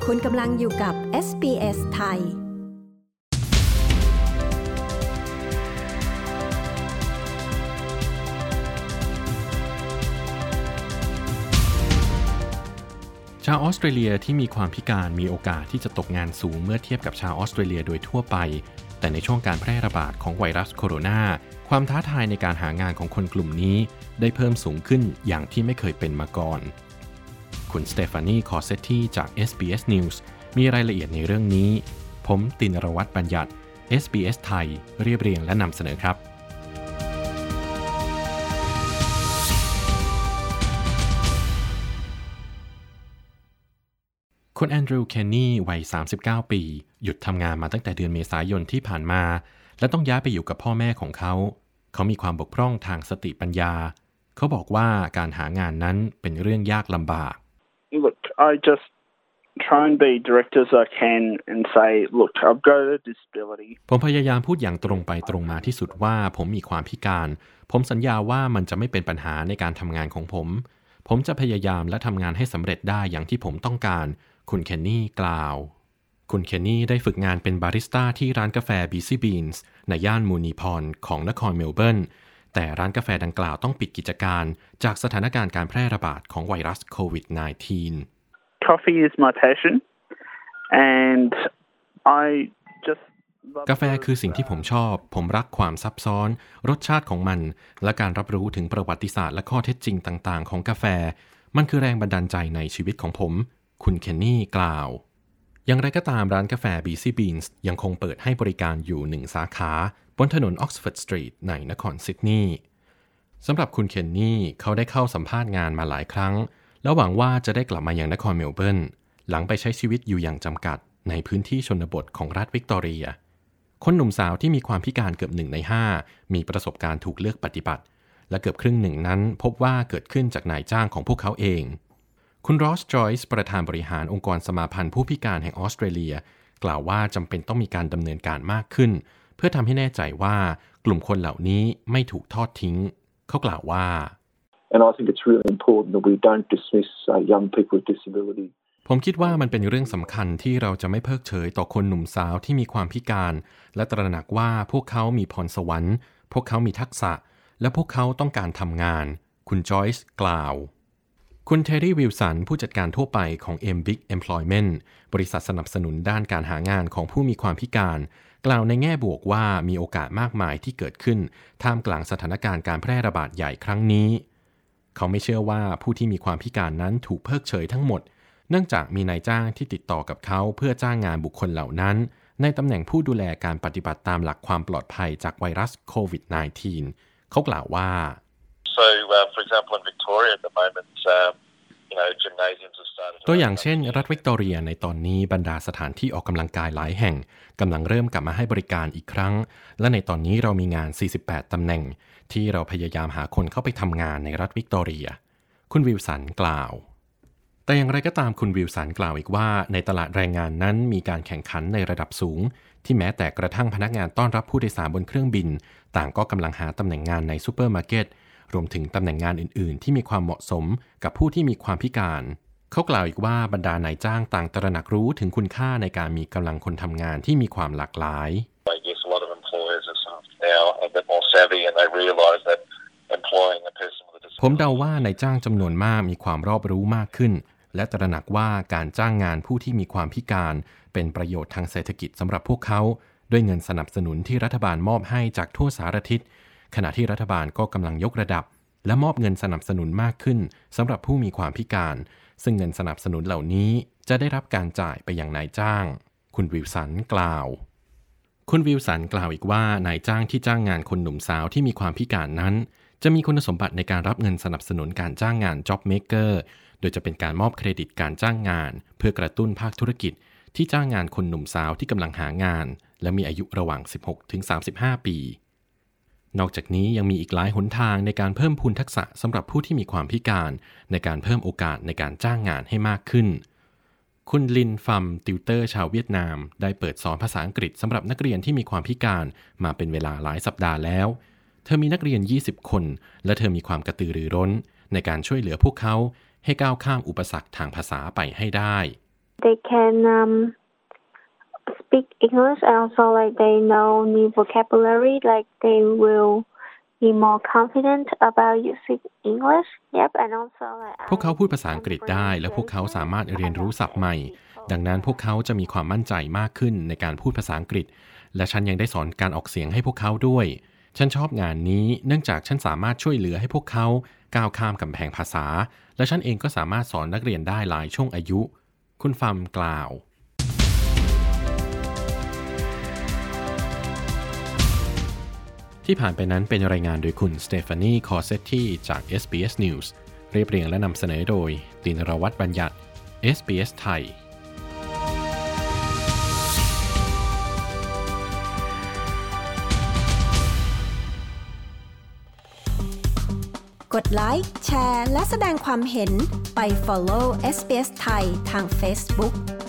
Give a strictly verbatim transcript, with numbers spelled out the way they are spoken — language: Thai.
คุณกำลังอยู่กับ เอส บี เอส ไทยชาวออสเตรเลียที่มีความพิการมีโอกาสที่จะตกงานสูงเมื่อเทียบกับชาวออสเตรเลียโดยทั่วไปแต่ในช่วงการแพร่ระบาดของไวรัสโคโรนาความท้าทายในการหางานของคนกลุ่มนี้ได้เพิ่มสูงขึ้นอย่างที่ไม่เคยเป็นมาก่อนคุณสเตฟานีคอร์เซตตี้จาก เอส บี เอส News มีรายละเอียดในเรื่องนี้ผมตินรวัฒน์บัญญัติ เอส บี เอส ไทยเรียบเรียงและนำเสนอครับคุณแอนดรูว์ เคนนีวัยสามสิบเก้าปีหยุดทำงานมาตั้งแต่เดือนเมษายนที่ผ่านมาและต้องย้ายไปอยู่กับพ่อแม่ของเขาเขามีความบกพร่องทางสติปัญญาเขาบอกว่าการหางานนั้นเป็นเรื่องยากลำบาก Look, I just try and be direct as I can and say, look, I've got a disability. ผมพยายามพูดอย่างตรงไปตรงมาที่สุดว่าผมมีความพิการผมสัญญาว่ามันจะไม่เป็นปัญหาในการทำงานของผมผมจะพยายามและทำงานให้สำเร็จได้อย่างที่ผมต้องการคุณเคนนี่กล่าวคุณเคนนี่ได้ฝึกงานเป็นบาริสต้าที่ร้านกาแฟ Busy Beans ในย่านมูนีพอนของนครเมลเบิร์นแต่ร้านกาแฟดังกล่าวต้องปิดกิจการจากสถานการณ์การแพร่ระบาดของไวรัสโควิด สิบเก้า Coffee is my passion and I just กาแฟคือสิ่งที่ผมชอบผมรักความซับซ้อนรสชาติของมันและการรับรู้ถึงประวัติศาสตร์และข้อเท็จจริงต่างๆของกาแฟมันคือแรงบันดาลใจในชีวิตของผมคุณเคนนี่กล่าวอย่างไรก็ตามร้านกาแฟ Busy Beans ยังคงเปิดให้บริการอยู่หนึ่งสาขาบนถนน Oxford Street ในนครซิดนีย์สำหรับคุณเคนนี่เขาได้เข้าสัมภาษณ์งานมาหลายครั้งและหวังว่าจะได้กลับมายังนครเมลเบิร์นหลังไปใช้ชีวิตอยู่อย่างจำกัดในพื้นที่ชนบทของรัฐวิกตอเรียคนหนุ่มสาวที่มีความพิการเกือบหนึ่งในห้ามีประสบการณ์ถูกเลือกปฏิบัติและเกือบครึ่งหนึ่งนั้นพบว่าเกิดขึ้นจากนายจ้างของพวกเขาเองคุณรอส จอยส์ประธานบริหารองค์กรสมาพันธ์ผู้พิการแห่งออสเตรเลียกล่าวว่าจำเป็นต้องมีการดำเนินการมากขึ้นเพื่อทำให้แน่ใจว่ากลุ่มคนเหล่านี้ไม่ถูกทอดทิ้งเขากล่าวว่า And I think it's really important that we don't dismiss uh, young people with disability. ผมคิดว่ามันเป็นเรื่องสำคัญที่เราจะไม่เพิกเฉยต่อคนหนุ่มสาวที่มีความพิการและตระหนักว่าพวกเขามีพรสวรรค์พวกเขามีทักษะและพวกเขาต้องการทำงานคุณจอยส์กล่าวคุณเทอร์รี่วิลสันผู้จัดการทั่วไปของ M Big Employment บริษัทสนับสนุนด้านการหางานของผู้มีความพิการกล่าวในแง่บวกว่ามีโอกาสมากมายที่เกิดขึ้นท่ามกลางสถานการณ์การแพร่ระบาดใหญ่ครั้งนี้เขาไม่เชื่อว่าผู้ที่มีความพิการนั้นถูกเพิกเฉยทั้งหมดเนื่องจากมีนายจ้างที่ติดต่อกับเขาเพื่อจ้างงานบุคคลเหล่านั้นในตำแหน่งผู้ดูแลการปฏิบัติตามหลักความปลอดภัยจากไวรัสโควิด สิบเก้า เขากล่าวว่า So, uh, for example, in Victoria at the moment, um, you know, gymnasiums have started. ตัวอย่างเช่นรัฐวิกตอเรียในตอนนี้บรรดาสถานที่ออกกำลังกายหลายแห่งกำลังเริ่มกลับมาให้บริการอีกครั้งและในตอนนี้เรามีงานสี่สิบแปดตำแหน่งที่เราพยายามหาคนเข้าไปทำงานในรัฐวิกตอเรียคุณวิลสันกล่าวแต่อย่างไรก็ตามคุณวิลสันกล่าวอีกว่าในตลาดแรงงานนั้นมีการแข่งขันในระดับสูงที่แม้แต่กระทั่งพนักงานต้อนรับผู้โดยสารบนเครื่องบินต่างก็กำลังหาตำแหน่งงานในซูเปอร์มาร์เก็ตรวมถึงตำแหน่งงานอื่นๆที่มีความเหมาะสมกับผู้ที่มีความพิการเขากล่าวอีกว่าบรรดานายจ้างต่างตระหนักรู้ถึงคุณค่าในการมีกำลังคนทำงานที่มีความหลากหลาย I guess a lot of employers are sort of now a bit more savvy and they realise that employing a person with a disability ผมเดาว่านายจ้างจำนวนมากมีความรอบรู้มากขึ้นและตระหนักว่าการจ้างงานผู้ที่มีความพิการเป็นประโยชน์ทางเศรษฐกิจสำหรับพวกเขาด้วยเงินสนับสนุนที่รัฐบาลมอบให้จากทั่วสารทิศขณะที่รัฐบาลก็กำลังยกระดับและมอบเงินสนับสนุนมากขึ้นสำหรับผู้มีความพิการซึ่งเงินสนับสนุนเหล่านี้จะได้รับการจ่ายไปยังนายจ้างคุณวิลสันกล่าวคุณวิลสันกล่าวอีกว่านายจ้างที่จ้างงานคนหนุ่มสาวที่มีความพิการนั้นจะมีคุณสมบัติในการรับเงินสนับสนุนการจ้างงาน Job Maker โดยจะเป็นการมอบเครดิตการจ้างงานเพื่อกระตุ้นภาคธุรกิจที่จ้างงานคนหนุ่มสาวที่กำลังหางานและมีอายุระหว่าง สิบหกถึงสามสิบห้า ปีนอกจากนี้ยังมีอีกหลายหนทางในการเพิ่มพูนทักษะสำหรับผู้ที่มีความพิการในการเพิ่มโอกาสในการจ้างงานให้มากขึ้นคุณลินฟัมติวเตอร์ชาวเวียดนามได้เปิดสอนภาษาอังกฤษสำหรับนักเรียนที่มีความพิการมาเป็นเวลาหลายสัปดาห์แล้วเธอมีนักเรียนยี่สิบคนและเธอมีความกระตือรือร้นในการช่วยเหลือพวกเขาให้ก้าวข้ามอุปสรรคทางภาษาไปให้ได้ they can um, speak English and also like they know new vocabulary, like they will be more confident about using English. Yep, and also like พวกเขาพูดภาษาอังกฤษได้และพวกเขาสามารถเรียนรู้ศัพท์ใหม่ดังนั้นพวกเขาจะมีความมั่นใจมากขึ้นในการพูดภาษาอังกฤษและฉันยังได้สอนการออกเสียงให้พวกเขาด้วยฉันชอบงานนี้เนื่องจากฉันสามารถช่วยเหลือให้พวกเขาก้าวข้ามกำแพงภาษาและฉันเองก็สามารถสอนนักเรียนได้หลายช่วงอายุคุณฟัมกล่าวที่ผ่านไปนั้นเป็นรายงานโดยคุณสเตฟานีคอร์เซตตี้จาก เอส บี เอส News เรียบเรียงและนำเสนอโดยตินรวัตรบัญญัติ เอส บี เอส ไทยกดไลค์แชร์และแสดงความเห็นไป follow เอส บี เอส ไทยทาง Facebook